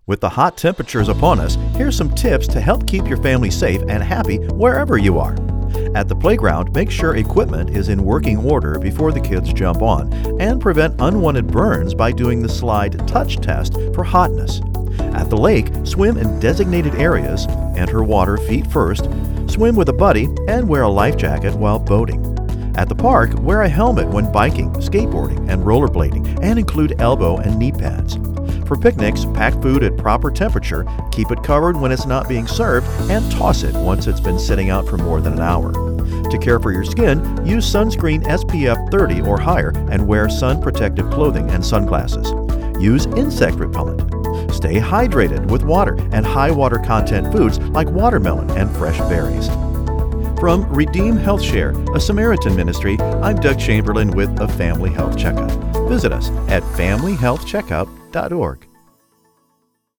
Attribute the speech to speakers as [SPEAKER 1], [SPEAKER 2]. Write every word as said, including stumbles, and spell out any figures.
[SPEAKER 1] With the hot temperatures upon us, here's some tips to help keep your family safe and happy wherever you are. At the playground, make sure equipment is in working order before the kids jump on, and prevent unwanted burns by doing the slide touch test for hotness. At the lake, swim in designated areas, enter water feet first, swim with a buddy, and wear a life jacket while boating. At the park, wear a helmet when biking, skateboarding, and rollerblading, and include elbow and knee pads. For picnics, pack food at proper temperature, keep it covered when it's not being served, and toss it once it's been sitting out for more than an hour. To care for your skin, use sunscreen S P F thirty or higher and wear sun-protective clothing and sunglasses. Use insect repellent. Stay hydrated with water and high water content foods like watermelon and fresh berries. From Redeem Health Share, a Samaritan ministry, I'm Doug Chamberlain with a Family Health Checkup. Visit us at family health checkup dot org.